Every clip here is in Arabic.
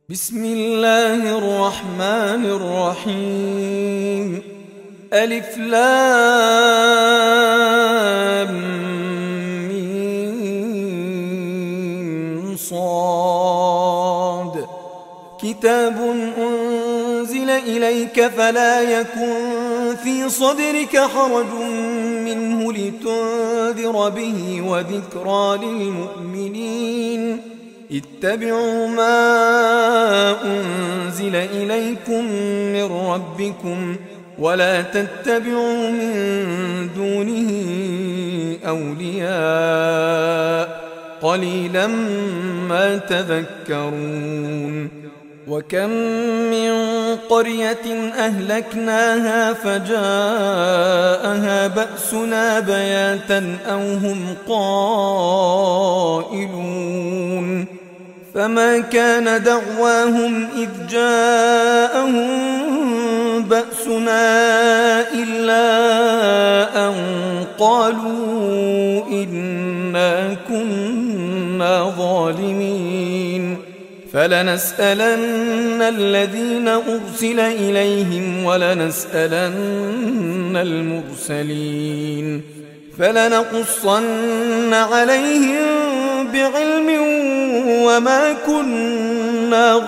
بسم الله الرحمن الرحيم. ألف لام ميم صاد. كتاب أنزل إليك فلا يكن في صدرك حرج منه لتنذر به وذكرى للمؤمنين. اتبعوا ما أنزل إليكم من ربكم ولا تتبعوا من دونه أولياء قليلا ما تذكرون. وكم من قرية أهلكناها فجاءها بأسنا بياتا أو هم قائلون. فما كان دعواهم إذ جاءهم بأسنا إلا أن قالوا إنا كنا ظالمين. فلنسألن الذين أرسل إليهم ولنسألن المرسلين. فلنقصن عليهم بعلم وما كنا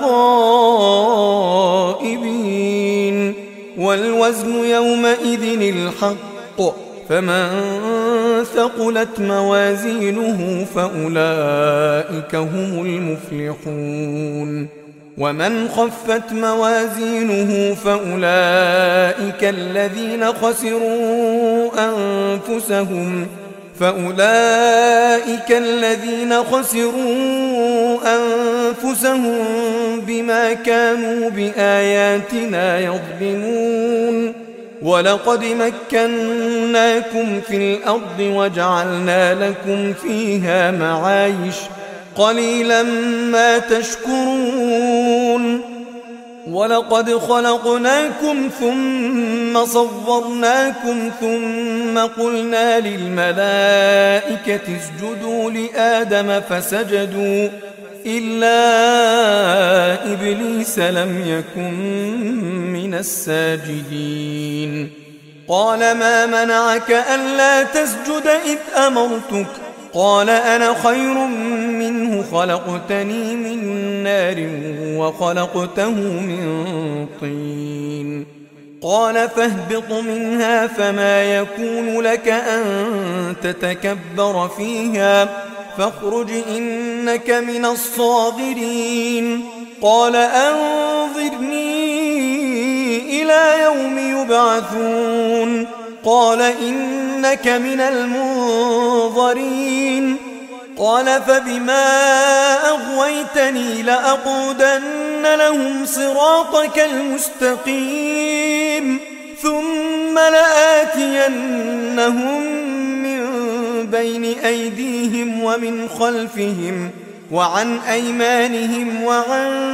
غائبين. والوزن يومئذ الحق. فمن ثقلت موازينه فأولئك هم المفلحون. ومن خفت موازينه فأولئك الذين خسروا أنفسهم بما كانوا بآياتنا يظلمون. ولقد مكناكم في الأرض وجعلنا لكم فيها معايش قليلا ما تشكرون. ولقد خلقناكم ثم صورناكم ثم قلنا للملائكة اسجدوا لآدم فسجدوا إلا إبليس لم يكن من الساجدين. قال ما منعك ألا تسجد إذ أمرتك؟ قال أنا خير منه خلقتني من نار وخلقته من طين. قال فاهبط منها فما يكون لك أن تتكبر فيها فاخرج إنك من الصاغرين. قال أنظرني إلى يوم يبعثون. قال إنك من المنظرين. قال فبما أغويتني لأقعدن لهم صراطك المستقيم ثم لآتينهم من بين أيديهم ومن خلفهم وعن أيمانهم وعن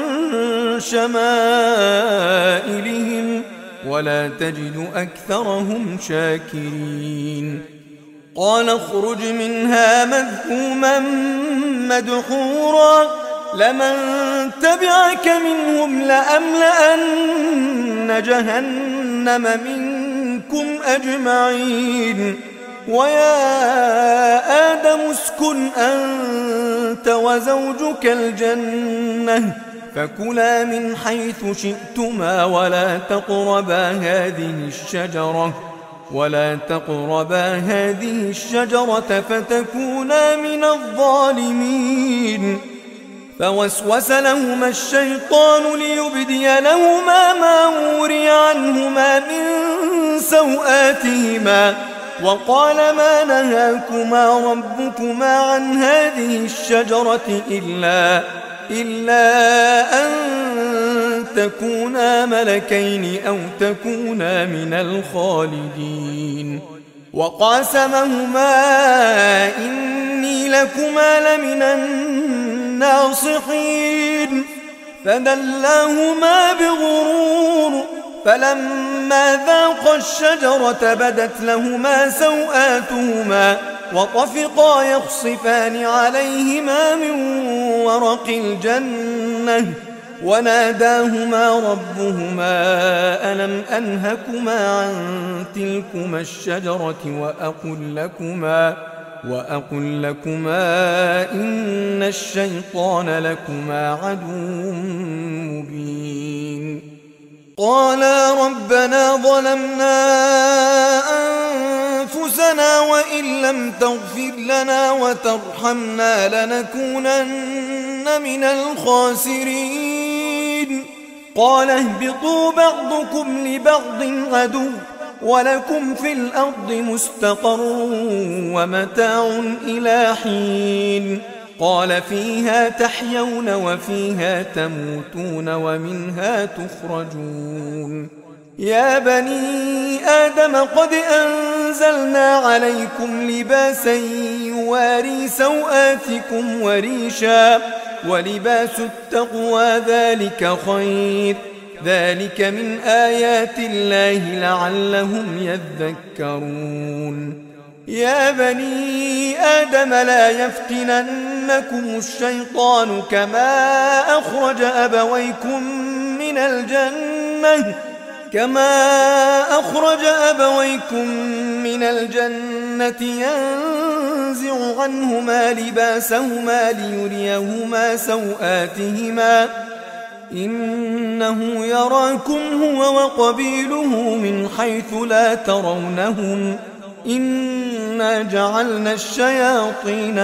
شمائلهم ولا تجد أكثرهم شاكرين. قال اخرج منها مذءوما مدحورا لمن تبعك منهم لأملأن جهنم منكم أجمعين. ويا آدم اسكن أنت وزوجك الجنة فكلا من حيث شئتما ولا تقربا هذه الشجرة فتكونا من الظالمين. فوسوس لهما الشيطان ليبدي لهما ما وري عنهما من سوآتهما وقال ما نهاكما ربكما عن هذه الشجرة إلا أن تكونا ملكين أو تكونا من الخالدين. وقاسمهما إني لكما لمن الناصحين. فدلاهما بغرور فلما ذاقا الشجرة بدت لهما سوآتهما وطفقا يخصفان عليهما من ورق الجنة وناداهما ربهما ألم أنهكما عن تلكما الشجرة وأقل لكما إن الشيطان لكما عدو مبين. قالا ربنا ظلمنا أنفسنا وإن لم تغفر لنا وترحمنا لنكونن من الخاسرين. قال اهبطوا بعضكم لبعض عدو ولكم في الأرض مستقر ومتاع إلى حين. قال فيها تحيون وفيها تموتون ومنها تخرجون. يا بني آدم قد أنزلنا عليكم لباسا يواري سوآتكم وريشا ولباس التقوى ذلك خير. ذلك من آيات الله لعلهم يذكرون. يا بني آدم لا يفتننكم الشيطان كما أخرج أبويكم من الجنة ينزع عنهما لباسهما ليريهما سوآتهما إنه يراكم هو وقبيله من حيث لا ترونهم إنا جعلنا الشياطين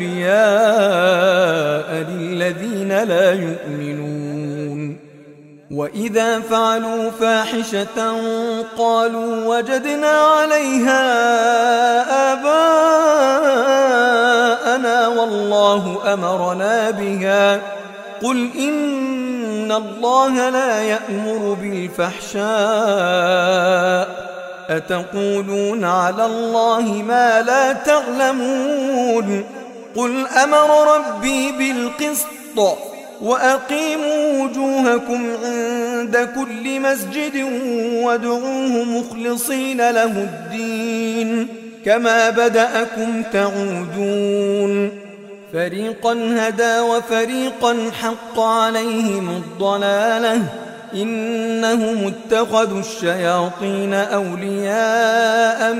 أولياء للذين لا يؤمنون. وإذا فعلوا فاحشة قالوا وجدنا عليها آباءنا والله أمرنا بها. قل إن الله لا يأمر بالفحشاء أتقولون على الله ما لا تعلمون. قل أمر ربي بالقسط وأقيموا وجوهكم عند كل مسجد وادعوه مخلصين له الدين كما بدأكم تعودون. فريقا هدى وفريقا حق عليهم الضلالة إنهم اتخذوا الشياطين أولياء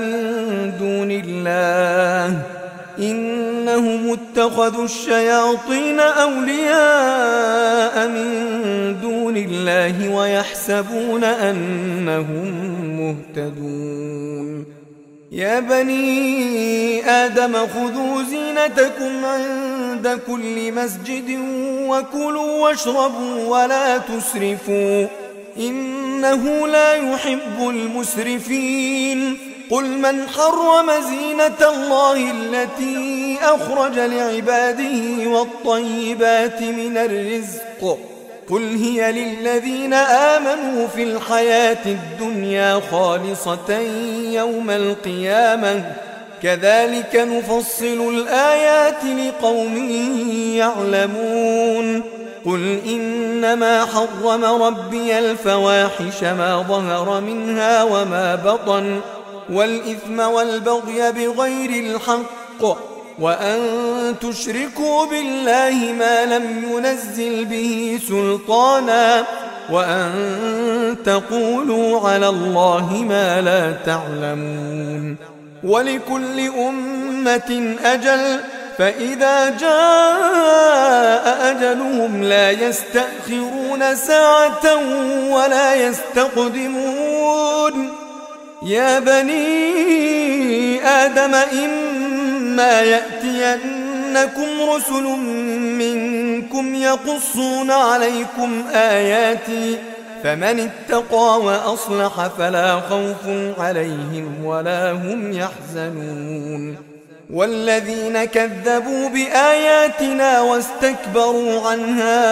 من دون الله ويحسبون أنهم مهتدون. يا بني آدم خذوا زينتكم عند كل مسجد وكلوا واشربوا ولا تسرفوا إنه لا يحب المسرفين. قل من حرم زينة الله التي أخرج لعباده والطيبات من الرزق قل هي للذين آمنوا في الحياة الدنيا خالصة يوم القيامة كذلك نفصل الآيات لقوم يعلمون. قل إنما حرم ربي الفواحش ما ظهر منها وما بطن والإثم والبغي بغير الحق وأن تشركوا بالله ما لم ينزل به سلطانا وأن تقولوا على الله ما لا تعلمون. ولكل أمة أجل فإذا جاء أجلهم لا يستأخرون ساعة ولا يستقدمون. يا بني آدم إما يأتينكم رسل منكم يقصون عليكم آياتي فمن اتقى وأصلح فلا خوف عليهم ولا هم يحزنون. والذين كذبوا بآياتنا واستكبروا عنها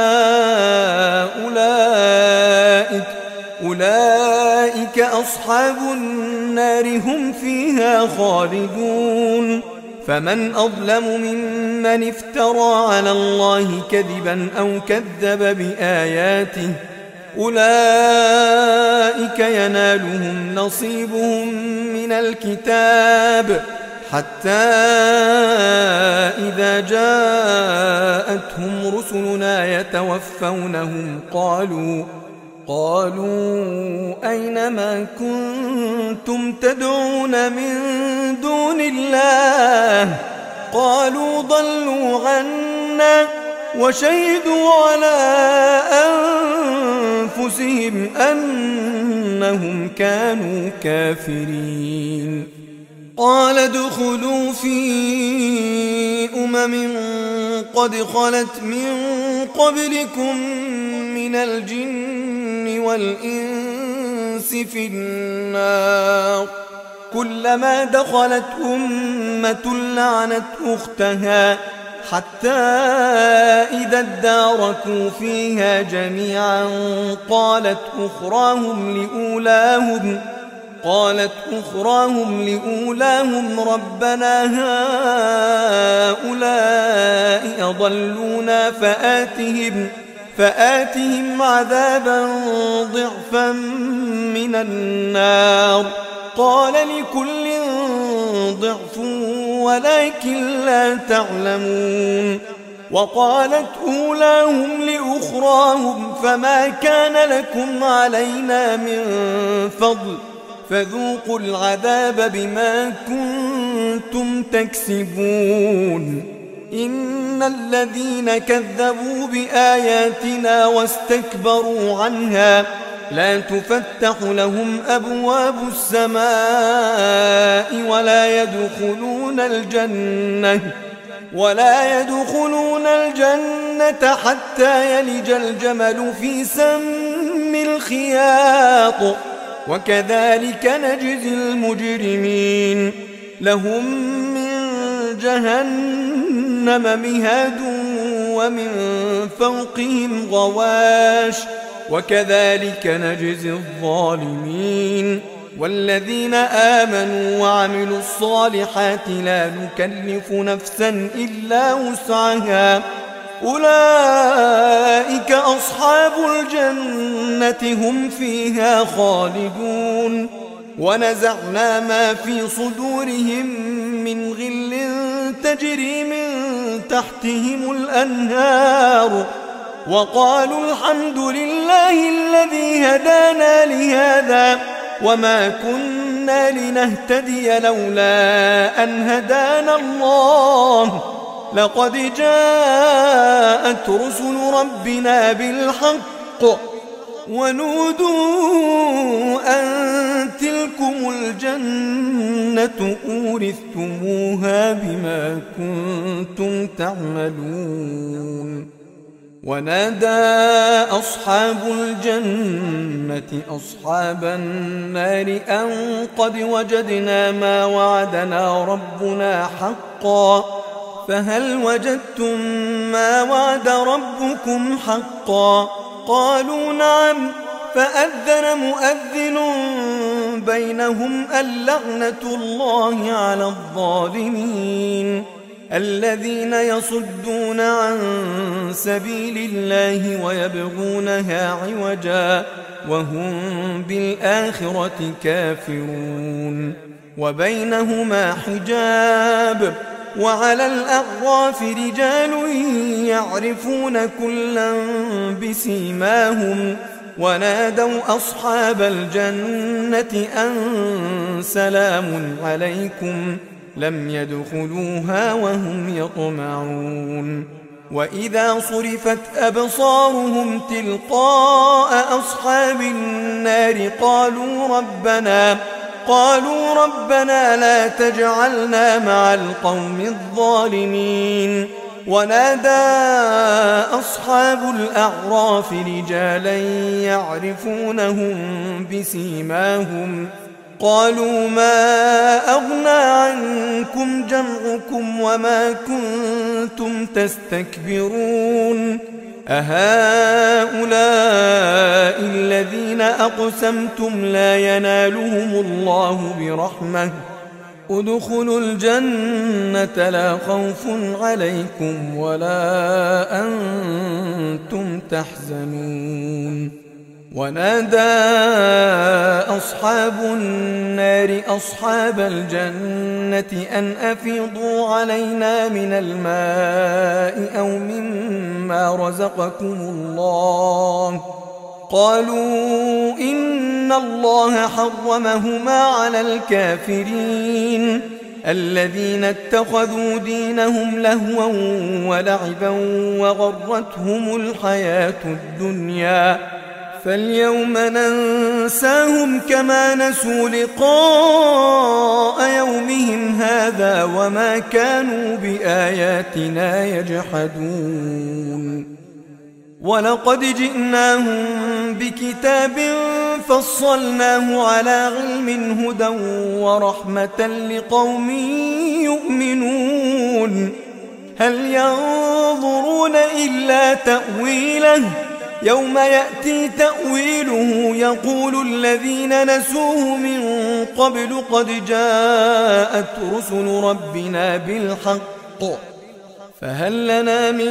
أولئك أصحاب النار هم فيها خالدون. فمن أظلم ممن افترى على الله كذبا أو كذب بآياته أولئك ينالهم نصيبهم من الكتاب حتى إذا جاءتهم رسلنا يتوفونهم قالوا أين ما كنتم تدعون من دون الله قالوا ضلوا عنا وشهدوا على أنفسهم أنهم كانوا كافرين قال ادخلوا في قد خلت من قبلكم من الجن والإنس في النار كلما دخلت أمة لعنت أختها حتى إذا اداركوا فيها جميعا قالت أخراهم لأولاهم ربنا هؤلاء أضلونا فآتهم عذابا ضعفا من النار قال لكل ضعف ولكن لا تعلمون وقالت أولاهم لأخراهم فما كان لكم علينا من فضل فذوقوا العذاب بما كنتم تكسبون إن الذين كذبوا بآياتنا واستكبروا عنها لا تفتح لهم أبواب السماء ولا يدخلون الجنة حتى يلج الجمل في سم الخياط وكذلك نجزي المجرمين لهم من جهنم مهاد ومن فوقهم غواش وكذلك نجزي الظالمين والذين آمنوا وعملوا الصالحات لا نكلف نفسا إلا وسعها أولئك أصحاب الجنة هم فيها خالدون ونزعنا ما في صدورهم من غل تجري من تحتهم الأنهار وقالوا الحمد لله الذي هدانا لهذا وما كنا لنهتدي لولا أن هدانا الله لقد جاءت رسل ربنا بالحق ونودوا أن تلكم الجنة أورثتموها بما كنتم تعملون ونادى أصحاب الجنة أصحاب النار أن قد وجدنا ما وعدنا ربنا حقا فهل وجدتم ما وعد ربكم حقا قالوا نعم فأذن مؤذن بينهم اللعنة الله على الظالمين الذين يصدون عن سبيل الله ويبغونها عوجا وهم بالآخرة كافرون وبينهما حجاب وعلى الأعراف رجال يعرفون كلا بسيماهم ونادوا أصحاب الجنة أن سلام عليكم لم يدخلوها وهم يطمعون وإذا صرفت أبصارهم تلقاء أصحاب النار قالوا ربنا لا تجعلنا مع القوم الظالمين ونادى أصحاب الأعراف رجالا يعرفونهم بسيماهم قالوا ما أغنى عنكم جمعكم وما كنتم تستكبرون أهؤلاء الذين أقسمتم لا ينالهم الله برحمة ادخلوا الجنة لا خوف عليكم ولا أنتم تحزنون ونادى أصحاب النار أصحاب الجنة أن أفيضوا علينا من الماء أو مما رزقكم الله. قالوا إن الله حرمهما على الكافرين الذين اتخذوا دينهم لهوا ولعبا وغرتهم الحياة الدنيا، فاليوم ننساهم كما نسوا لقاء يومهم هذا وما كانوا بآياتنا يجحدون. ولقد جئناهم بكتاب فصلناه على علم هدى ورحمة لقوم يؤمنون. هل ينظرون إلا تأويله يوم يأتي تأويله يقول الذين نسوه من قبل قد جاءت رسل ربنا بالحق فهل لنا من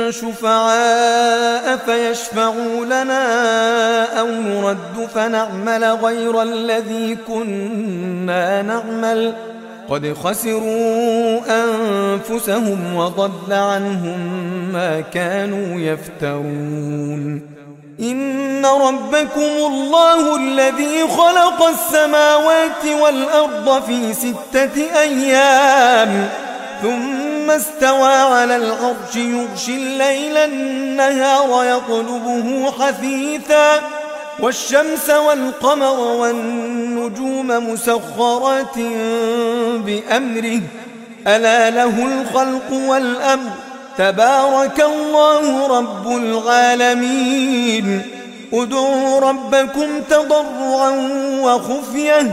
شفعاء فيشفعوا لنا أو نرد فنعمل غير الذي كنا نعمل قد خسروا أنفسهم وضل عنهم ما كانوا يفترون. إن ربكم الله الذي خلق السماوات والأرض في 6 أيام ثم استوى على العرش يغشي الليل النهار يطلبه حثيثا والشمس والقمر والنجوم مسخرات بأمره ألا له الخلق والأمر تبارك الله رب العالمين. ادعوا ربكم تضرعا وخفية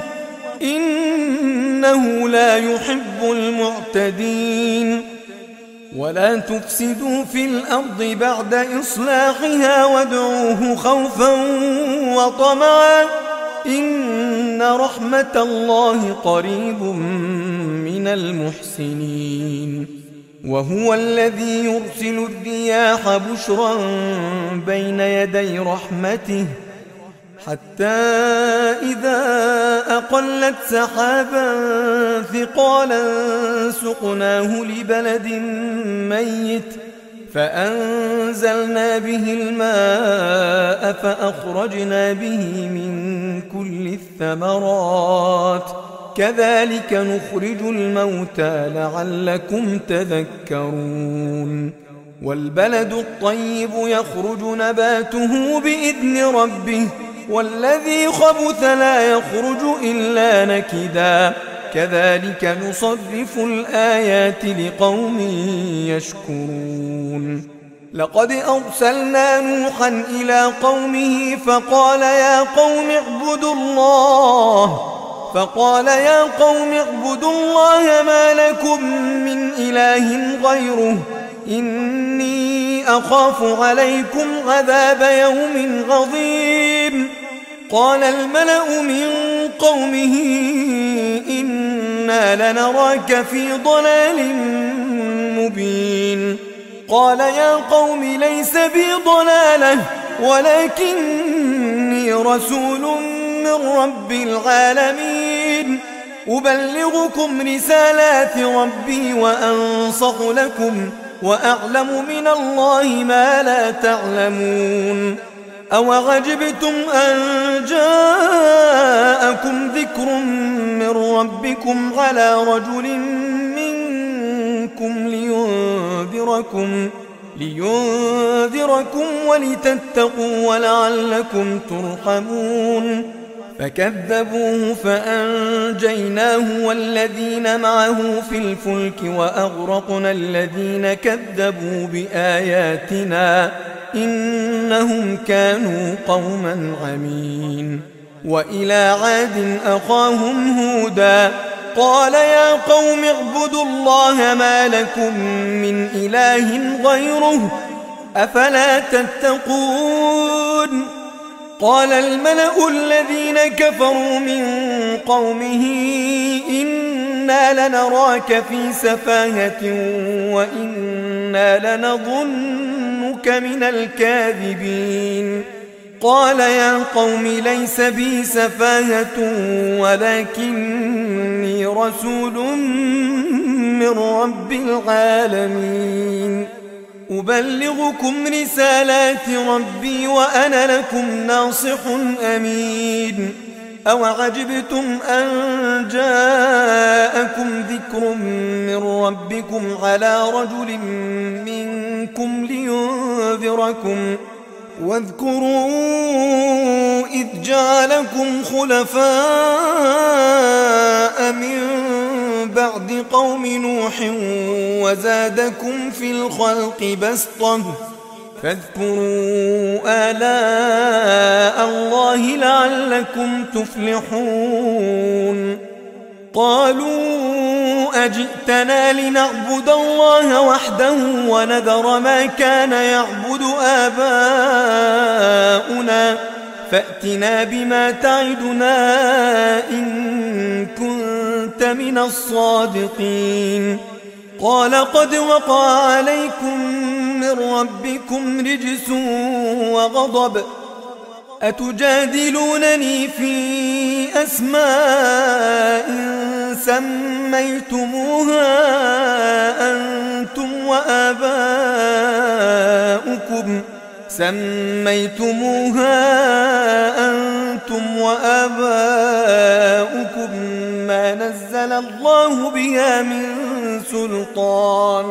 إنه لا يحب المعتدين. ولا تفسدوا في الأرض بعد إصلاحها وادعوه خوفا وطمعا إن رحمة الله قريب من المحسنين. وهو الذي يرسل الرياح بشرا بين يدي رحمته حتى إذا أقلت سحابا ثقالا سقناه لبلد ميت فأنزلنا به الماء فأخرجنا به من كل الثمرات كذلك نخرج الموتى لعلكم تذكرون. والبلد الطيب يخرج نباته بإذن ربه والذي خبث لا يخرج إلا نكدا كذلك نصرف الآيات لقوم يشكرون. لقد أرسلنا نوحا إلى قومه فقال يا قوم اعبدوا الله ما لكم من إله غيره إني أخاف عليكم عذاب يوم عظيم. قال الملأ من قومه إنا لنراك في ضلال مبين. قال يا قوم ليس بي ضلالة ولكني رسول من رب العالمين أبلغكم رسالات ربي وأنصح لكم وأعلم من الله ما لا تعلمون. أوعجبتم أن جاءكم ذكر من ربكم على رجل منكم لينذركم ولتتقوا ولعلكم ترحمون. فكذبوه فأنجيناه والذين معه في الفلك وأغرقنا الذين كذبوا بآياتنا إنهم كانوا قوما عمين. وإلى عاد أخاهم هودا قال يا قوم اعبدوا الله ما لكم من إله غيره أفلا تتقون. قال الملأ الذين كفروا من قومه إنا لنراك في سفاهة وإنا لنظنك من الكاذبين. قال يا قوم ليس بي سفاهة ولكني رسول من رب العالمين أبلغكم رسالات ربي وأنا لكم ناصح أمين أوعجبتم أن جاءكم ذكر من ربكم على رجل منكم لينذركم واذكروا إذ جعلكم خلفاء من بعد قوم نوح وزادكم في الخلق بسطة فاذكروا آلاء الله لعلكم تفلحون قالوا أجئتنا لنعبد الله وحده ونذر ما كان يعبد آباؤنا فأتنا بما تعدنا إن كنت من الصادقين قال قد وقع عليكم من ربكم رجس وغضب أتجادلونني في أسماء سميتموها أنتم وآباؤكم ما نزل الله بها من سلطان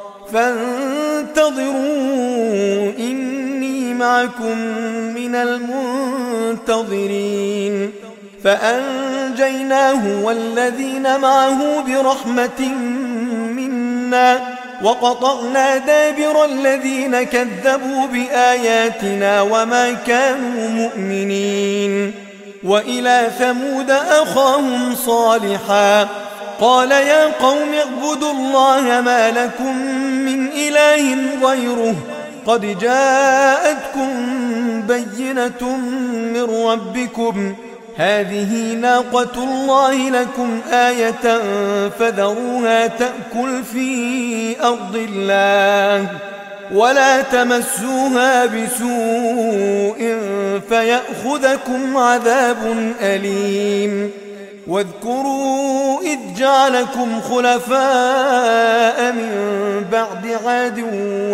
فانتظروا إني معكم من المنتظرين فأنجيناه والذين معه برحمة منا وقطعنا دابر الذين كذبوا بآياتنا وما كانوا مؤمنين وإلى ثمود أخاهم صالحا قال يا قوم اعبدوا الله ما لكم من إله غيره قد جاءتكم بينة من ربكم هذه ناقة الله لكم آية فذروها تأكل في أرض الله ولا تمسوها بسوء فيأخذكم عذاب أليم واذكروا إذ جعلكم خلفاء من بعد عاد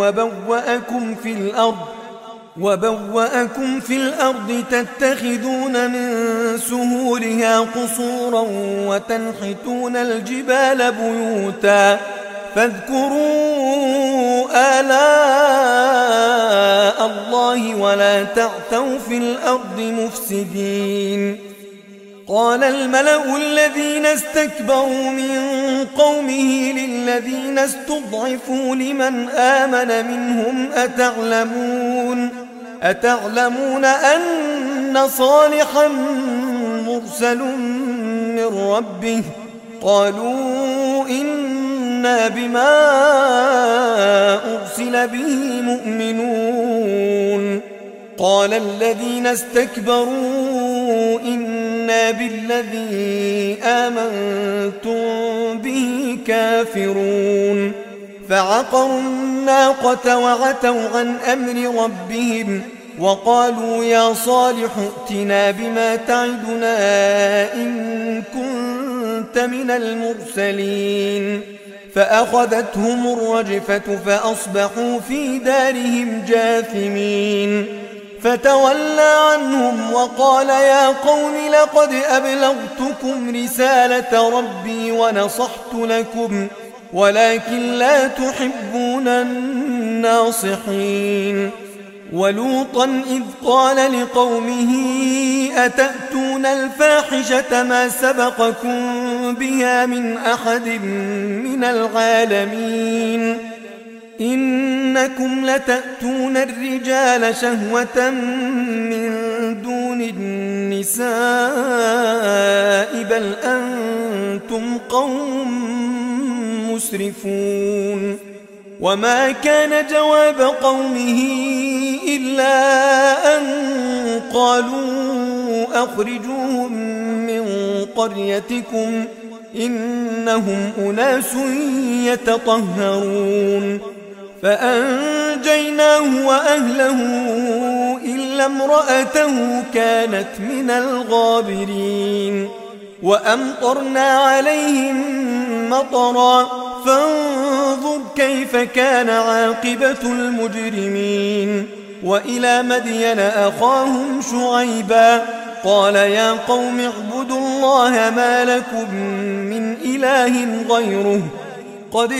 وبوأكم في الأرض تتخذون من سهولها قصورا وتنحتون الجبال بيوتا فاذكروا آلاء الله ولا تعثوا في الأرض مفسدين قال الملأ الذين استكبروا من قومه للذين استضعفوا لمن آمن منهم أتعلمون أن صالحا مرسل من ربه قالوا إنا بما أرسل به مؤمنون قال الذين استكبروا إنا بالذي آمنتم به كافرون فعقروا الناقة وعتوا عن أمر ربهم وقالوا يا صالح ائتنا بما تعدنا إن كنت من المرسلين فأخذتهم الرجفة فأصبحوا في دارهم جاثمين فتولى عنهم وقال يا قوم لقد أبلغتكم رسالة ربي ونصحت لكم ولكن لا تحبون الناصحين ولوطا إذ قال لقومه أتأتون الفاحشة ما سبقكم بها من أحد من العالمين إنكم لتأتون الرجال شهوة من دون النساء بل أنتم قوم مسرفون وما كان جواب قومه إلا أن قالوا أخرجوهم من قريتكم إنهم أناس يتطهرون فأنجيناه وأهله إلا إلا امرأته كانت من الغابرين وأمطرنا عليهم مطرا فانظر كيف كان عاقبة المجرمين وإلى مدين أخاهم شعيبا قال يا قوم اعبدوا الله ما لكم من إله غيره قد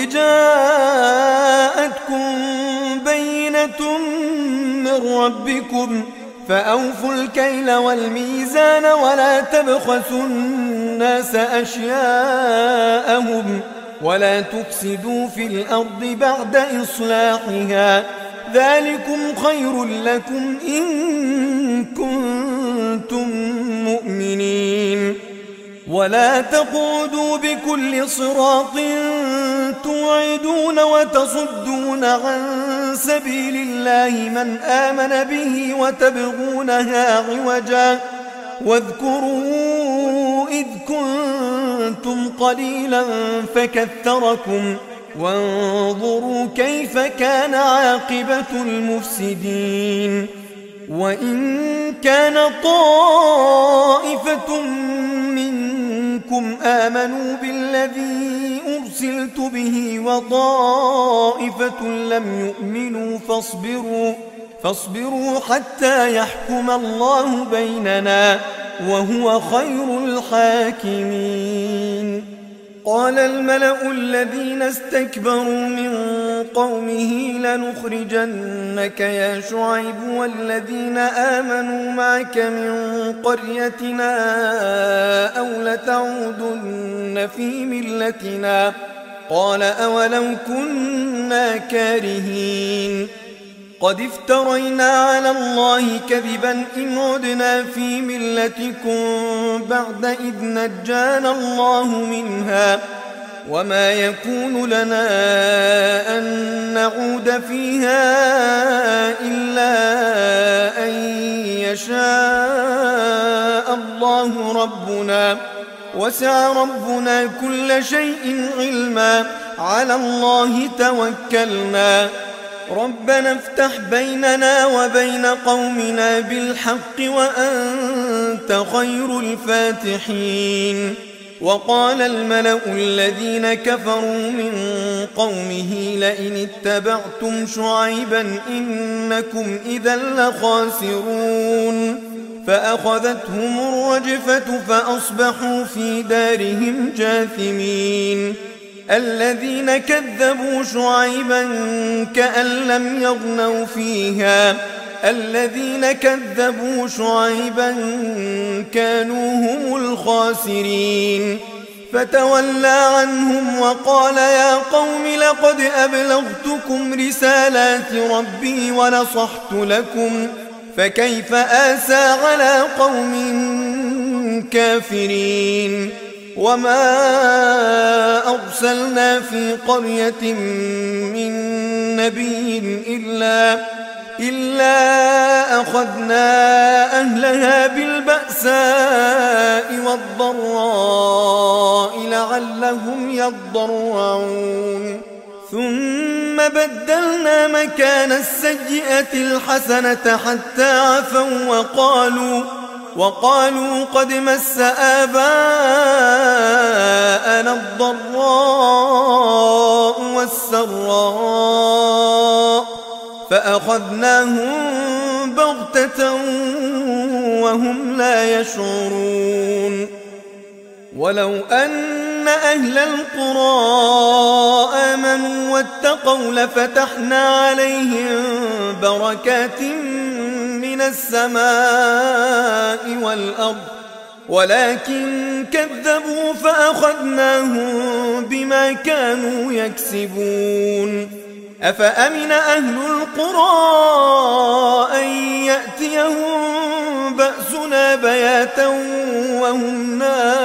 جاءتكم بينة من ربكم فأوفوا الكيل والميزان ولا تبخسوا الناس أشياءهم ولا تفسدوا في الأرض بعد إصلاحها ذلكم خير لكم إن كنتم مؤمنين ولا تقعدوا بكل صراط توعدون وتصدون عن سبيل الله من آمن به وتبغونها عوجا واذكروا إذ كنتم قليلا فكثركم وانظروا كيف كان عاقبة المفسدين وإن كان طائفة منكم آمنوا بالذي أرسلت به وطائفة لم يؤمنوا فاصبروا حتى يحكم الله بيننا وهو خير الحاكمين قال الملأ الذين استكبروا من قومه لنخرجنك يا شعيب والذين آمنوا معك من قريتنا أو لتعودن في ملتنا قال أولو كنا كارهين قد افترينا على الله كذبا إن عدنا في ملتكم بعد إذ نجانا الله منها وما يكون لنا أن نعود فيها إلا أن يشاء الله ربنا وسع ربنا كل شيء علما على الله توكلنا ربنا افتح بيننا وبين قومنا بالحق وأنت خير الفاتحين وقال الملأ الذين كفروا من قومه لئن اتبعتم شعيبا إنكم إذا لخاسرون فأخذتهم الرجفة فأصبحوا في دارهم جاثمين الذين كذبوا شعيبا كأن لم يغنوا فيها الذين كذبوا شعيبا كانوا هم الخاسرين فتولى عنهم وقال يا قوم لقد أبلغتكم رسالات ربي ونصحت لكم فكيف آسى على قوم كافرين وما أرسلنا في قرية من نبي إلا أخذنا أهلها بالبأساء والضراء لعلهم يضرعون ثم بدلنا مكان السيئة الحسنة حتى عفوا وقالوا قد مس آباءنا الضراء والسراء فأخذناهم بغتة وهم لا يشعرون ولو أن أهل القرى آمنوا واتقوا لفتحنا عليهم بركات من السماء والأرض ولكن كذبوا فأخذناهم بما كانوا يكسبون أفأمن أهل القرى أن يأتيهم بأسنا بياتا وهم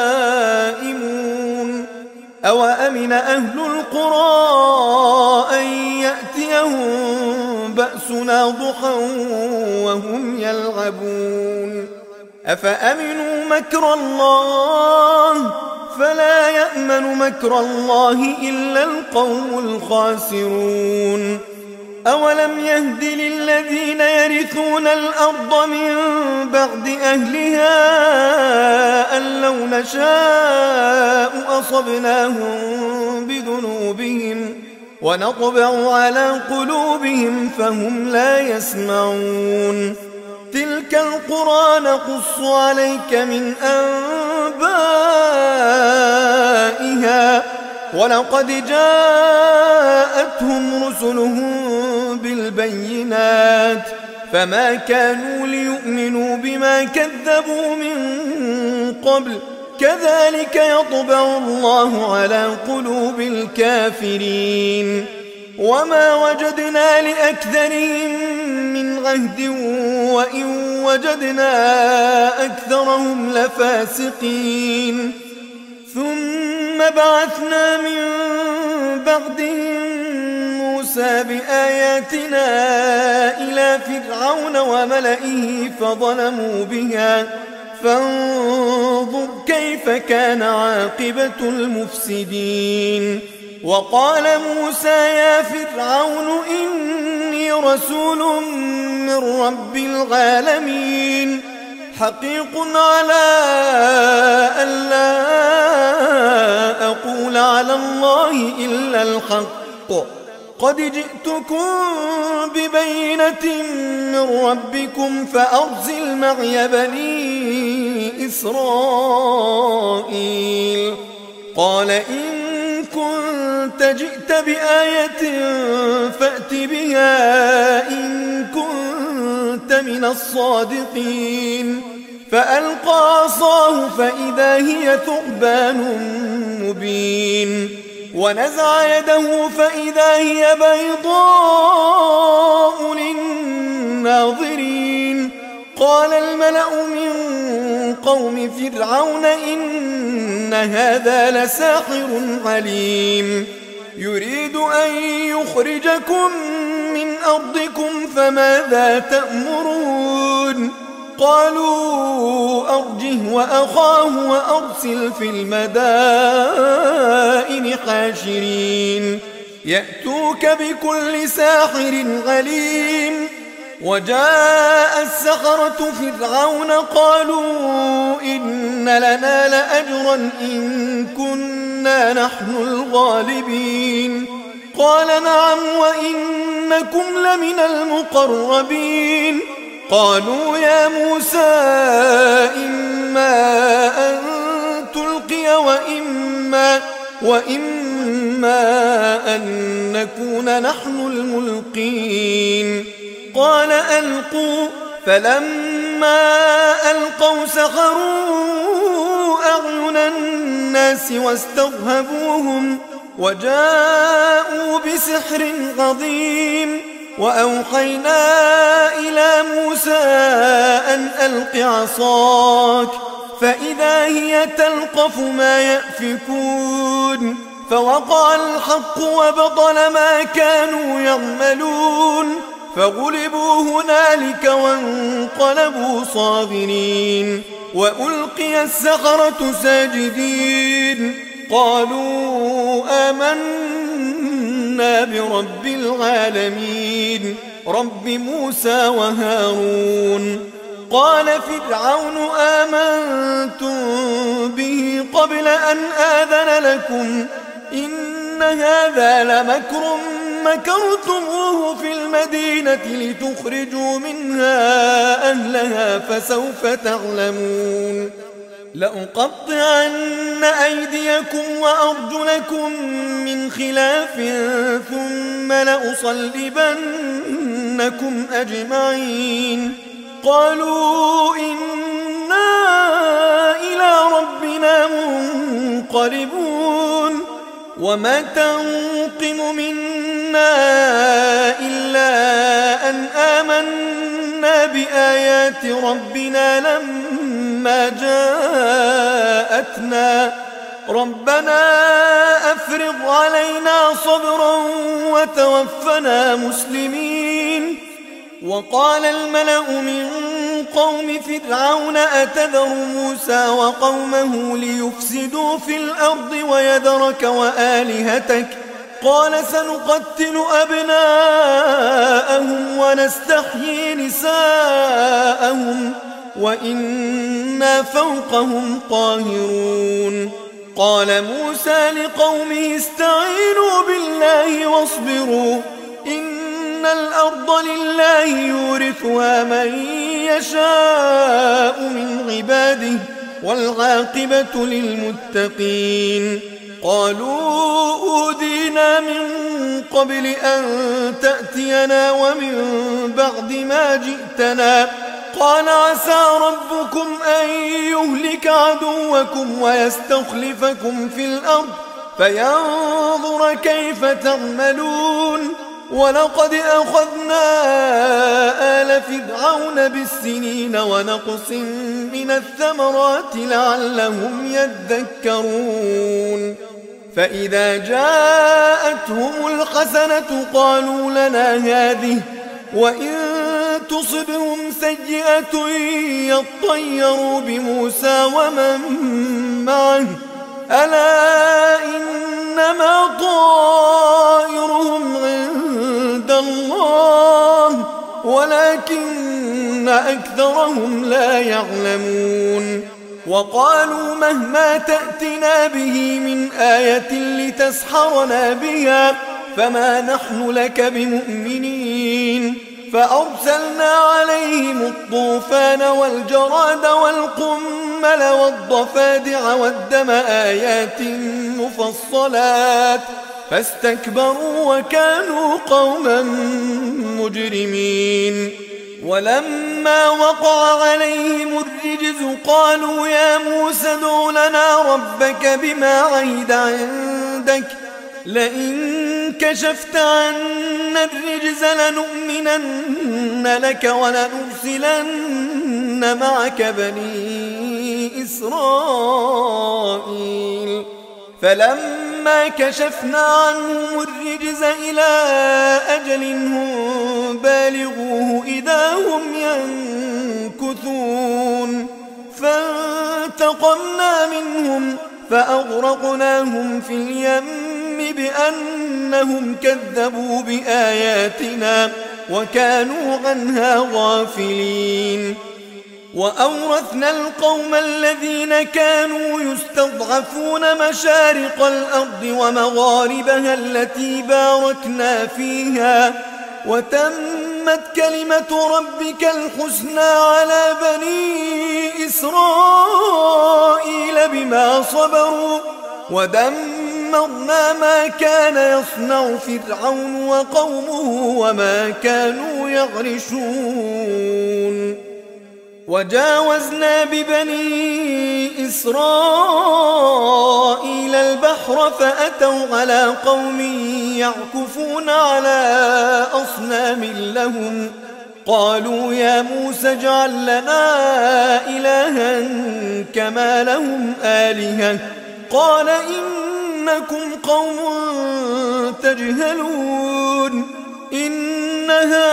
نائمون أوأمن أهل القرى أن يأتيهم بأسنا ضحى وهم يلعبون أفأمنوا مكر الله فلا يأمن مكر الله إلا القوم الخاسرون أولم يهد للذين يرثون الأرض من بعد أهلها أن لو نشاء أصبناهم بذنوبهم ونطبع على قلوبهم فهم لا يسمعون تلك القرى نقص عليك من أنبائها ولقد جاءتهم رسلهم بالبينات فما كانوا ليؤمنوا بما كذبوا من قبل كذلك يطبع الله على قلوب الكافرين وما وجدنا لأكثرهم من عهد وإن وجدنا أكثرهم لفاسقين ثم بعثنا من بعدهم موسى بآياتنا إلى فرعون وملئه فظلموا بها فانظر كيف كان عاقبة المفسدين وقال موسى يا فرعون إني رسول من رب العالمين حقيق على ألا أقول على الله إلا الحق قد جئتكم ببينة من ربكم فأرسل معي بني إسرائيل قال إن كنت جئت بآية فأت بها إن كنت من الصادقين فألقى عصاه فإذا هي ثعبان مبين ونزع يده فإذا هي بيضاء للناظرين قال الملأ من قوم فرعون إن هذا لساحر عليم يريد أن يخرجكم من أرضكم فماذا تأمرون قالوا أرجه وأخاه وأرسل في المدائن حاشرين يأتوك بكل ساحر عليم وجاء السحرة فرعون قالوا إن لنا لأجرا إن كنا نحن الغالبين قال نعم وإنكم لمن المقربين قالوا يا موسى إما أن تلقي وإما أن نكون نحن الملقين قال ألقوا فلما ألقوا سحروا أعين الناس واسترهبوهم وجاءوا بسحر عظيم وأوحينا إلى موسى أن ألق عصاك فإذا هي تلقف ما يأفكون فوقع الحق وبطل ما كانوا يعملون فغلبوا هنالك وانقلبوا صاغرين وألقي السحرة ساجدين قالوا آمنا برب العالمين رب موسى وهارون قال فرعون آمنتم به قبل أن آذن لكم إن هذا لمكر مكرتموه في المدينة لتخرجوا منها أهلها فسوف تعلمون لأقطعن أيديكم وأرجلكم من خلاف ثم لأصلبنكم أجمعين قالوا إنا إلى ربنا منقلبون وما تنقم منا إلا أن آمنا بآيات ربنا لما جاءتنا ربنا أفرغ علينا صبرا وتوفنا مسلمين وقال الملأ من قوم فرعون أتذر موسى وقومه ليفسدوا في الأرض ويذرك وآلهتك قال سنقتل أبناءهم ونستحيي نساءهم وإنا فوقهم قاهرون. قال موسى لقومه استعينوا بالله واصبروا إن الأرض لله يورثها من يشاء من عباده والعاقبة للمتقين. قالوا أوذينا من قبل أن تأتينا ومن بعد ما جئتنا قال عسى ربكم أن يهلك عدوكم ويستخلفكم في الأرض فينظر كيف تعملون. ولقد أخذنا آل فرعون بالسنين ونقص من الثمرات لعلهم يذكرون. فإذا جاءتهم الحسنة قالوا لنا هذه وإن تصبهم سيئة يطيروا بموسى ومن معه ألا إنما طائرهم عند الله ولكن أكثرهم لا يعلمون. وقالوا مهما تأتنا به من آية لتسحرنا بها فما نحن لك بمؤمنين. فأرسلنا عليهم الطوفان والجراد والقمل والضفادع والدم آيات مفصلات فاستكبروا وكانوا قوما مجرمين. ولما وقع عليهم الرجز قالوا يا موسى ادع لنا ربك بما عهد عندك لئن كشفت عنا الرجز لنؤمنن لك ولنرسلن معك بني إسرائيل. فلما كشفنا عنهم الرجز إلى أجل هم بالغوه إذا هم ينكثون فانتقمنا منهم فأغرقناهم في اليم بأنهم كذبوا بآياتنا وكانوا عنها غافلين. وأورثنا القوم الذين كانوا يستضعفون مشارق الأرض ومغاربها التي باركنا فيها وتمت كلمة ربك الحسنى على بني إسرائيل بما صبروا ودمرنا ما كان يصنع فرعون وقومه وما كانوا يعرشون. وجاوزنا ببني إسرائيل البحر فأتوا على قوم يعكفون على أصنام لهم قالوا يا موسى اجعل لنا إلها كما لهم آلهة قال إنكم قوم تجهلون إن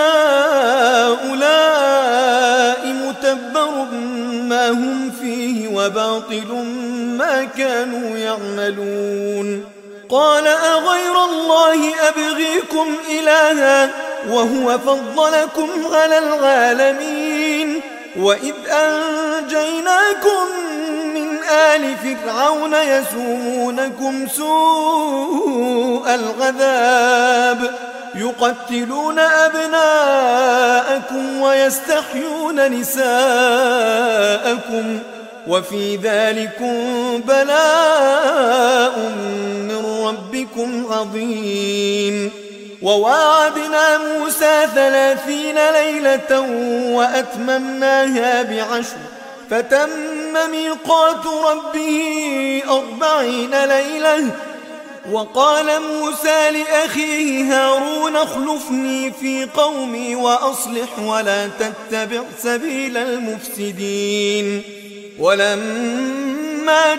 هؤلاء متبر ما هم فيه وباطل ما كانوا يعملون. قال أغير الله أبغيكم إلها وهو فضلكم على العالمين وإذ أنجيناكم من آل فرعون يسومونكم سوء العذاب يقتلون أبناءكم ويستحيون نساءكم وفي ذلكم بلاء من ربكم عظيم. وواعدنا موسى 30 ليلة وأتممناها ب10 فتم ميقات ربه 40 ليلة. وقال موسى لأخيه هارون اخلفني في قومي وأصلح ولا تتبع سبيل المفسدين. ولما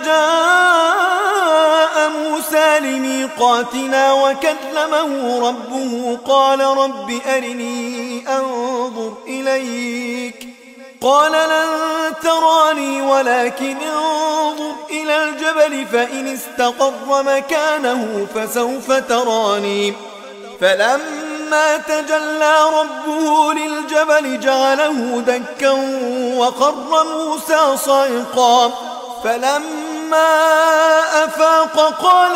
جاء موسى لميقاتنا وكلمه ربه قال رب أرني أنظر إليك قال لن تراني ولكن انظر إلى الجبل فإن استقر مكانه فسوف تراني فلما تجلى ربه للجبل جعله دكا وخر موسى صعقا فلما أفاق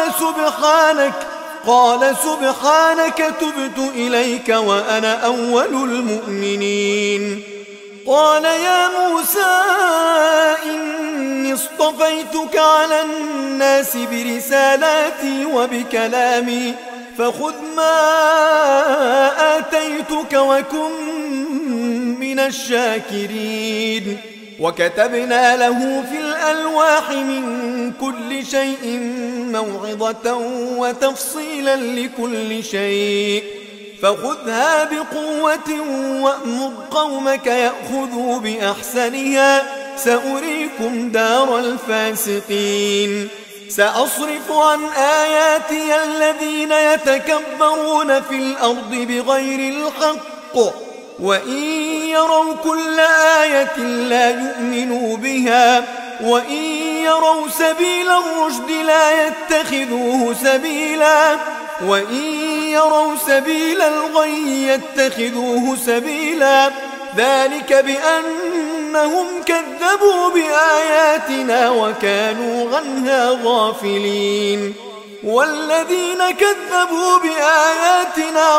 قال سبحانك تبت إليك وأنا أول المؤمنين قال يا موسى إني اصطفيتك على الناس برسالاتي وبكلامي فخذ ما آتيتك وكن من الشاكرين وكتبنا له في الألواح من كل شيء موعظة وتفصيلا لكل شيء فخذها بقوة وأمر قومك يأخذوا بأحسنها سأريكم دار الفاسقين سأصرف عن آياتي الذين يتكبرون في الأرض بغير الحق وإن يروا كل آية لا يؤمنوا بها وإن يروا سبيل الرشد لا يتخذوه سبيلا وإن يروا سبيل الغي يتخذوه سبيلا ذلك بأنهم كذبوا بآياتنا وكانوا عنها غافلين والذين كذبوا بآياتنا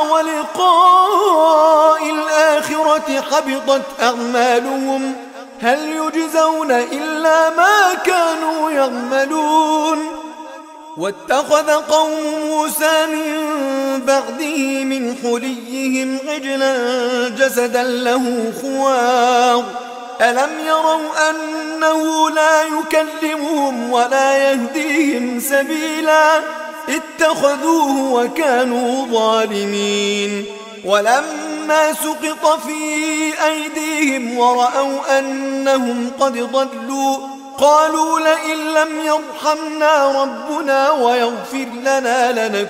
ولقاء الآخرة حبطت أعمالهم هل يجزون إلا ما كانوا يعملون واتخذ قوم موسى من بعده من حليهم عجلا جسدا له خوار ألم يروا أنه لا يكلمهم ولا يهديهم سبيلا اتخذوه وكانوا ظالمين ولما سقط في أيديهم ورأوا أنهم قد ضلوا قالوا لئن لم يرحمنا ربنا ويغفر لنا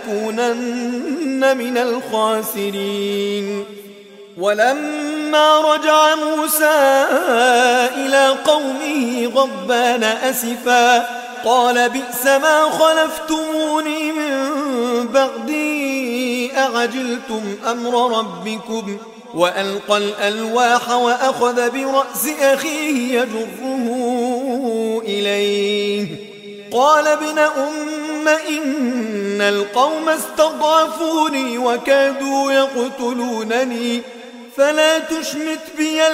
لنكونن من الخاسرين ولما رجع موسى إلى قومه غضبان أسفا قال بئس ما خلفتموني من بعدي أعجلتم أمر ربكم وألقى الألواح وأخذ برأس أخيه يجره إليه قال ابن أم إن القوم استضعفوني وكادوا يقتلونني فلا تشمت بي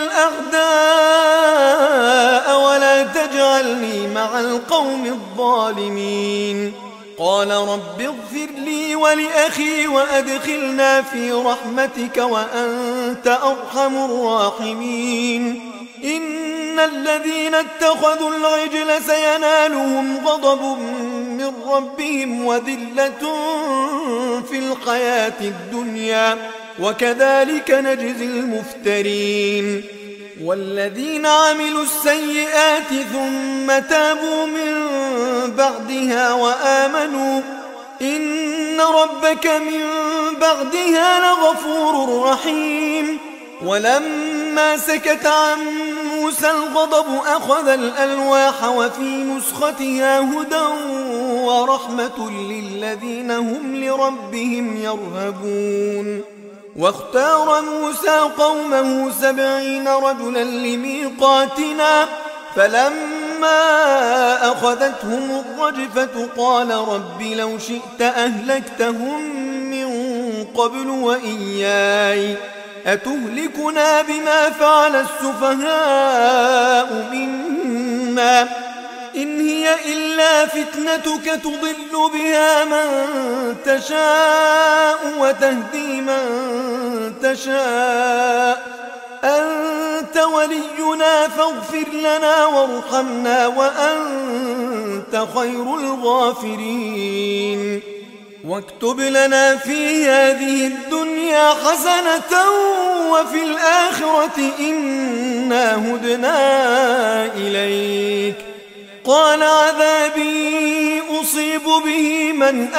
الأعداء ولا تجعلني مع القوم الظالمين قال رب اغفر لي ولأخي وأدخلنا في رحمتك وأنت أرحم الراحمين إن الذين اتخذوا العجل سينالهم غضب من ربهم وذلة في الحياة الدنيا وكذلك نجزي المفترين والذين عملوا السيئات ثم تابوا من بعدها وآمنوا إن ربك من بعدها لغفور رحيم ولما سكت عن موسى الغضب أخذ الألواح وفي نسختها هدى ورحمة للذين هم لربهم يرهبون واختار موسى قومه 70 رجلا لميقاتنا فلما أخذتهم الرجفة قال رب لو شئت أهلكتهم من قبل وإياي أتهلكنا بما فعل السفهاء منا إن هي إلا فتنتك تضل بها من تشاء وتهدي من تشاء أنت ولينا فاغفر لنا وارحمنا وأنت خير الغافرين واكتب لنا في هذه الدنيا حسنة وفي الآخرة إنا هدنا إليك قال عذابي أصيب به من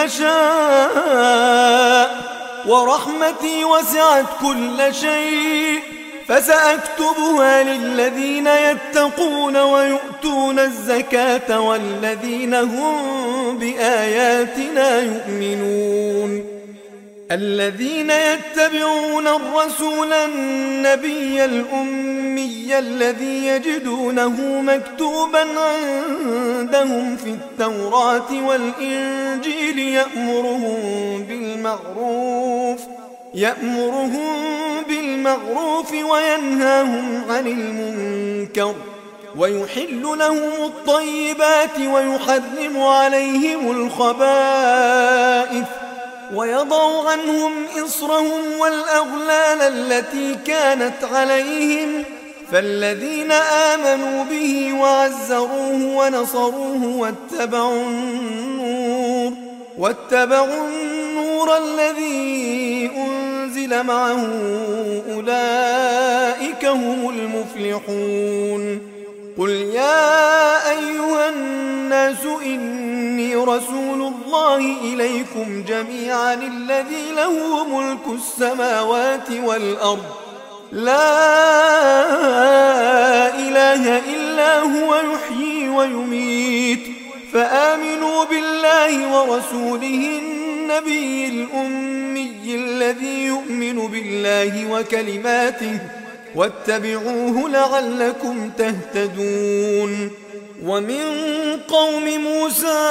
أشاء ورحمتي وسعت كل شيء فسأكتبها للذين يتقون ويؤتون الزكاة والذين هم بآياتنا يؤمنون. الذين يتبعون الرسول النبي الأمي الذي يجدونه مكتوبا عندهم في التوراة والإنجيل يأمرهم بالمعروف وينهاهم عن المنكر ويحل لهم الطيبات ويحرم عليهم الخبائث ويضع عنهم إصرهم والأغلال التي كانت عليهم. فالذين آمنوا به وعزروه ونصروه واتبعوا النور الذي أنزل معه أولئك هم المفلحون. قل يا أيها الناس إني رسول الله إليكم جميعا الذي له ملك السماوات والأرض لا إله إلا هو يحيي ويميت فآمنوا بالله ورسوله النبي الأمي الذي يؤمن بالله وكلماته واتبعوه لعلكم تهتدون. ومن قوم موسى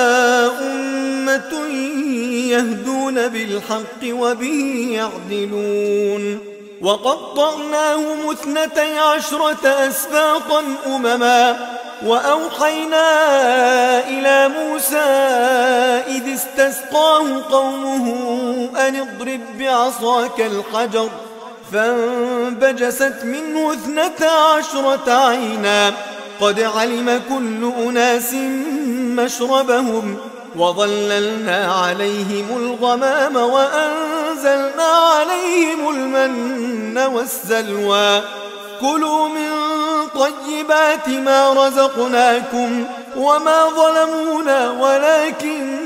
أمة يهدون بالحق وبه يعدلون. وقطعناهم 12 أسباطا أمما وأوحينا إلى موسى إذ استسقاه قومه أن اضرب بعصاك الحجر فانبجست منه 12 عينا قد علم كل أناس مشربهم وظللنا عليهم الغمام وأنزلنا عليهم المن والسلوى كلوا من طيبات ما رزقناكم وما ظلمونا ولكن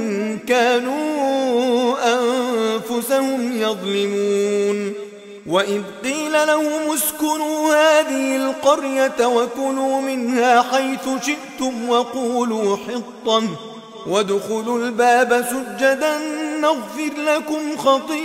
كانوا أنفسهم يظلمون. وإذ قيل لهم اسكنوا هذه القرية وكلوا منها حيث شئتم وقولوا حطة وادخلوا الباب سجدا نغفر لكم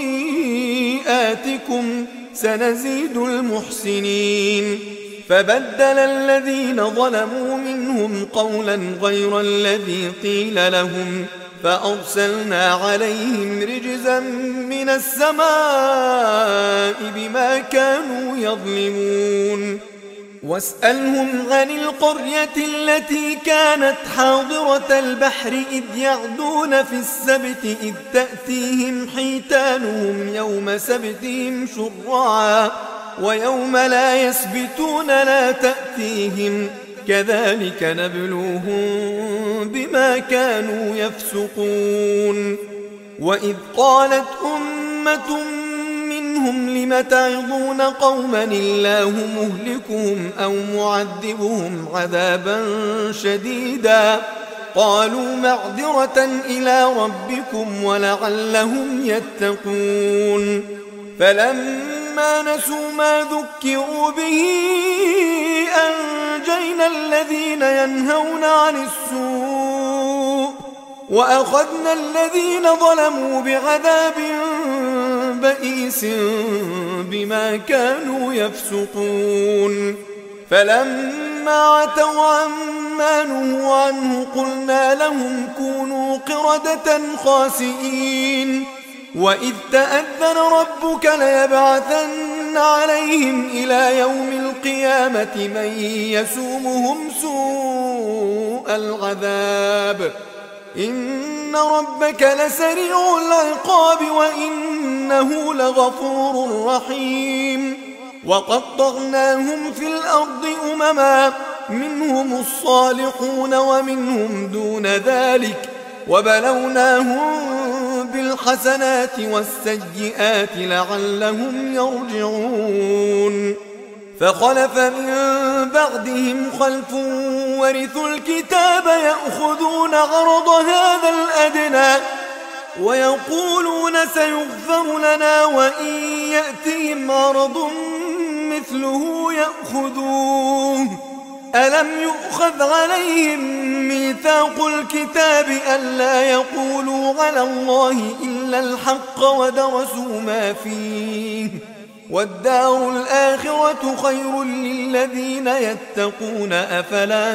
خطيئاتكم سنزيد المحسنين. فبدل الذين ظلموا منهم قولا غير الذي قيل لهم فأرسلنا عليهم رجزا من السماء بما كانوا يظلمون. واسألهم عن القرية التي كانت حاضرة البحر إذ يعدون في السبت إذ تأتيهم حيتانهم يوم سبتهم شرعا ويوم لا يسبتون لا تأتيهم كذلك نبلوهم بما كانوا يفسقون. وإذ قالت أمة منهم لم تعظون قوما الله مهلكهم أو معذبهم عذابا شديدا قالوا معذرة إلى ربكم ولعلهم يتقون. فلما نسوا ما ذكروا به أنجينا الذين ينهون عن السوء وأخذنا الذين ظلموا بعذاب بئيس بما كانوا يفسقون. فلما عتوا عما نهوا عنه قلنا لهم كونوا قردة خاسئين. وإذ تأذن ربك ليبعثن عليهم إلى يوم القيامة من يسومهم سوء العذاب إن ربك لسريع العقاب وإنه لغفور رحيم. وقطعناهم في الأرض أمما منهم الصالحون ومنهم دون ذلك وبلوناهم بالحسنات والسيئات لعلهم يرجعون. فخلف من بعدهم خلف ورثوا الكتاب يأخذون عرض هذا الأدنى ويقولون سيغفر لنا وإن يأتهم عرض مثله يأخذوه ألم يؤخذ عليهم ميثاق الكتاب ألا يقولوا على الله إلا الحق ودرسوا ما فيه والدار الآخرة خير للذين يتقون أفلا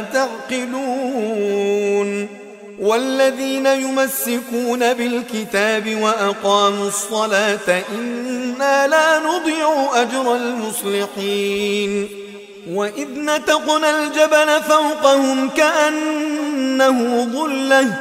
تعقلون والذين يمسكون بالكتاب وأقاموا الصلاة إنا لا نضيع أجر المصلحين وإذ نتقنا الجبل فوقهم كأنه ظلة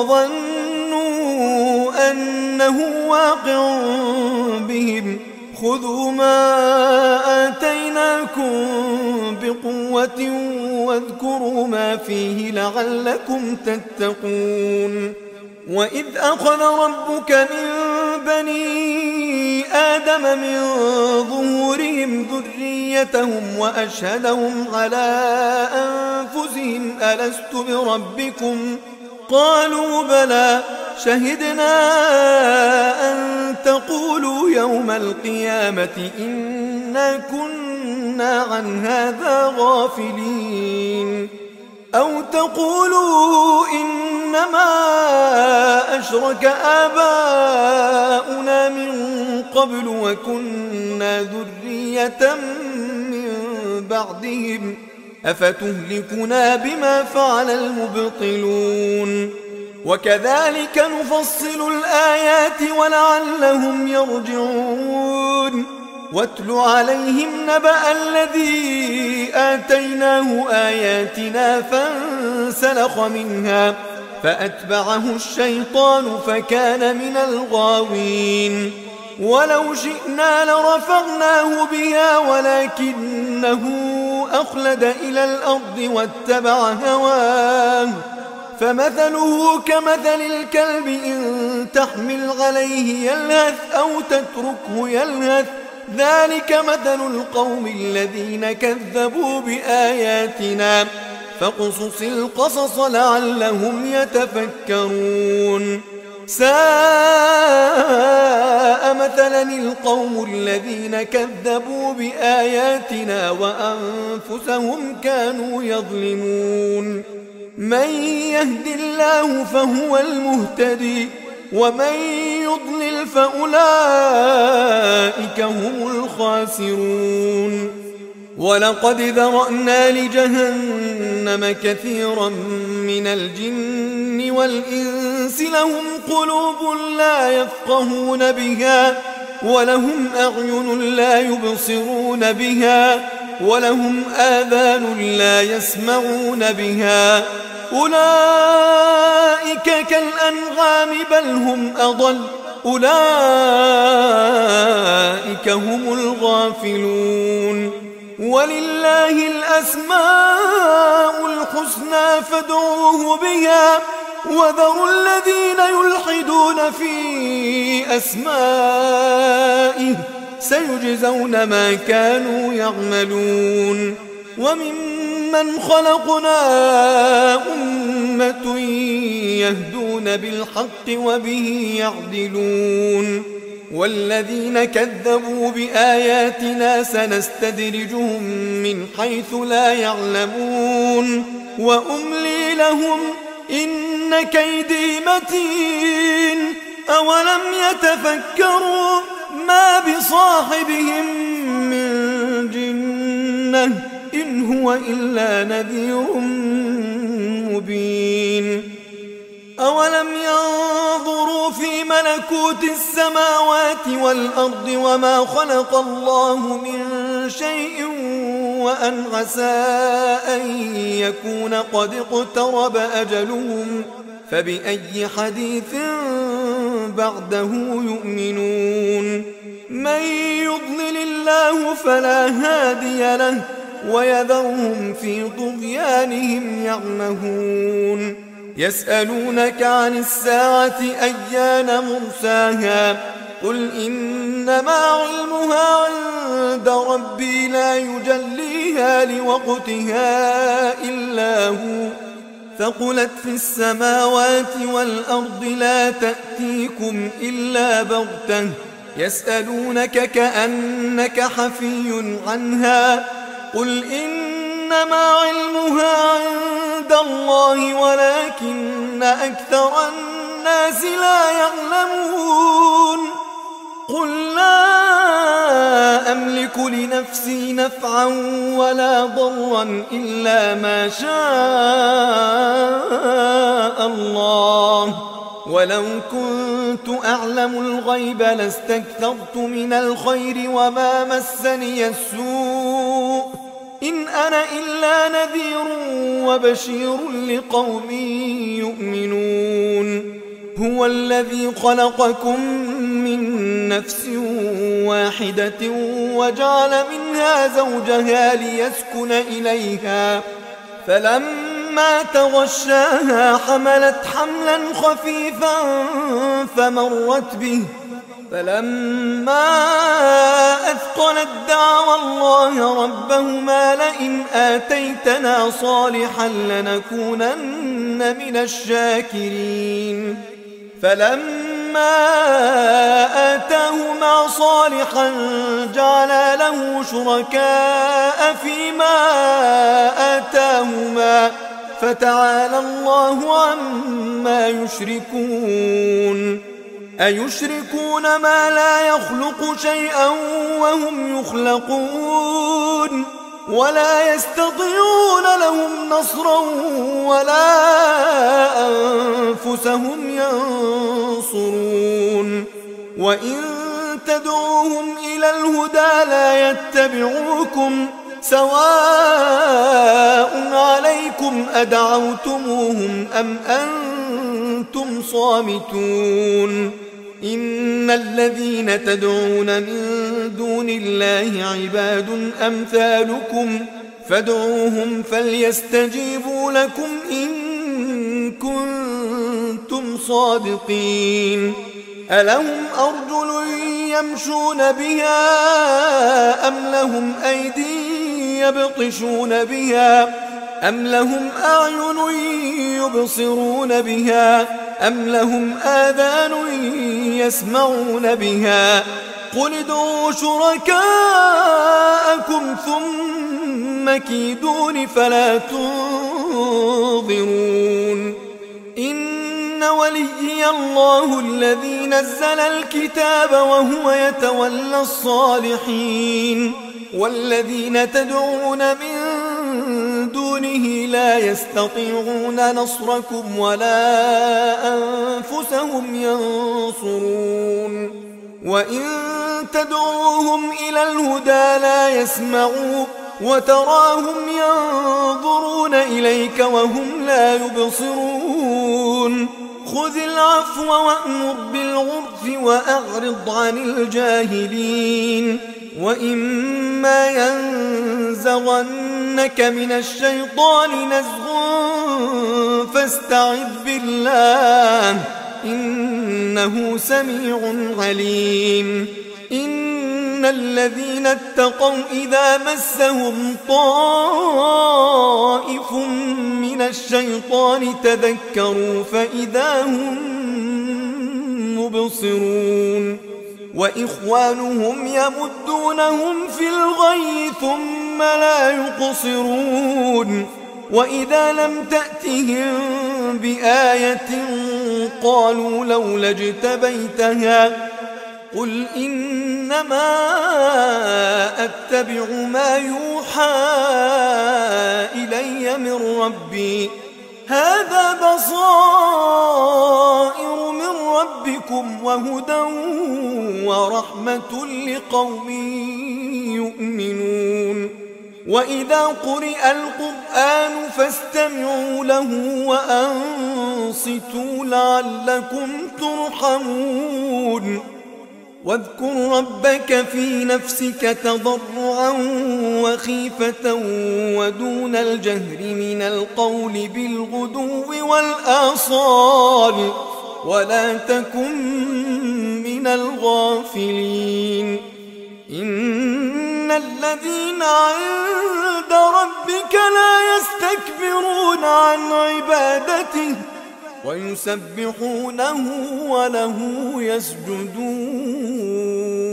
وظنوا أنه واقع بهم خذوا ما آتيناكم بقوة واذكروا ما فيه لعلكم تتقون وإذ أخذ ربك من بني آدم من ظهورهم ذريتهم وأشهدهم على أنفسهم ألست بربكم قالوا بلى شهدنا أن تقولوا يوم القيامة إنا كنا عن هذا غافلين أو تقولوا إنما أشرك آباؤنا من قبل وكنا ذرية من بعدهم أفتهلكنا بما فعل المبطلون وكذلك نفصل الآيات ولعلهم يرجعون واتل عليهم نبأ الذي آتيناه آياتنا فانسلخ منها فأتبعه الشيطان فكان من الغاوين ولو شئنا لرفعناه بها ولكنه أخلد إلى الأرض واتبع هواه فمثله كمثل الكلب إن تحمل عليه يلهث أو تتركه يلهث ذلك مثل القوم الذين كذبوا بآياتنا فاقصص القصص لعلهم يتفكرون ساء مثلا القوم الذين كذبوا بآياتنا وأنفسهم كانوا يظلمون من يهد الله فهو المهتدي ومن يضلل فأولئك هم الخاسرون ولقد ذرأنا لجهنم كثيرا من الجن والإنس لهم قلوب لا يفقهون بها ولهم أعين لا يبصرون بها ولهم آذان لا يسمعون بها أولئك كالأنعام بل هم أضل أولئك هم الغافلون ولله الأسماء الحسنى فادعوه بها وذروا الذين يلحدون في أسمائه سيجزون ما كانوا يعملون وممن خلقنا أمة يهدون بالحق وبه يعدلون والذين كذبوا بآياتنا سنستدرجهم من حيث لا يعلمون وأملي لهم إن كيدي متين أولم يتفكروا ما بصاحبهم من جنة إن هو إلا نذير مبين أولم ينظروا في ملكوت السماوات والأرض وما خلق الله من شيء وأن عسى أن يكون قد اقترب أجلهم فبأي حديث بعده يؤمنون من يضلل الله فلا هادي له ويذرهم في طغيانهم يعمهون يسألونك عن الساعة أيان مرساها قل إنما علمها عند ربي لا يجليها لوقتها إلا هو ثقلت في السماوات والأرض لا تأتيكم إلا بغتة يسألونك كأنك حفي عنها قل إنما علمها عند الله ولكن أكثر الناس لا يعلمون قل لا أملك لنفسي نفعا ولا ضرا إلا ما شاء الله ولو كنت أعلم الغيب لاستكثرت من الخير وما مسني السوء إن أنا إلا نذير وبشير لقوم يؤمنون هو الذي خلقكم من نفس واحدة وجعل منها زوجها ليسكن إليها فلما تغشاها حملت حملا خفيفا فمرت به فلما أثقلت دعوا الله ربهما لئن آتيتنا صالحا لنكونن من الشاكرين فلما آتاهما صالحا جعلا له شركاء فيما آتاهما فتعالى الله عما يشركون أيشركون ما لا يخلق شيئا وهم يخلقون ولا يستطيعون لهم نصرا ولا أنفسهم ينصرون وإن تدعوهم إلى الهدى لا يتبعوكم سواء عليكم أدعوتموهم أم أنتم صامتون إن الذين تدعون من دون الله عباد أمثالكم فادعوهم فليستجيبوا لكم إن كنتم صادقين ألهم أرجل يمشون بها أم لهم أيدي يبطشون بها أم لهم أعين يبصرون بها أم لهم آذان يسمعون بها قل ادعوا شركاءكم ثم كيدون فلا تنظرون إن وليي الله الذي نزل الكتاب وهو يتولى الصالحين والذين تدعون من دونه لا يستطيعون نصركم ولا أنفسهم ينصرون وإن تدعوهم إلى الهدى لا يسمعوا وتراهم ينظرون إليك وهم لا يبصرون خذ العفو وأمر بالعرف وأعرض عن الجاهلين وإما ينزغنك من الشيطان نزغ فاستعذ بالله إنه سميع عليم إن الذين اتقوا إذا مسهم طائف من الشيطان تذكروا فإذا هم مبصرون وإخوانهم يمدونهم في الغي ثم لا يقصرون وإذا لم تأتهم بآية قالوا لولا اجتبيتها قل إنما أتبع ما يوحى إلي من ربي هذا بصائر من ربكم وهدى ورحمة لقوم يؤمنون وإذا قرئ القرآن فاستمعوا له وأنصتوا لعلكم ترحمون واذكر ربك في نفسك تضرعا وخيفة ودون الجهر من القول بالغدو والآصال ولا تكن من الغافلين إن الذين عند ربك لا يستكبرون عن عبادته ويسبحونه وله يسجدون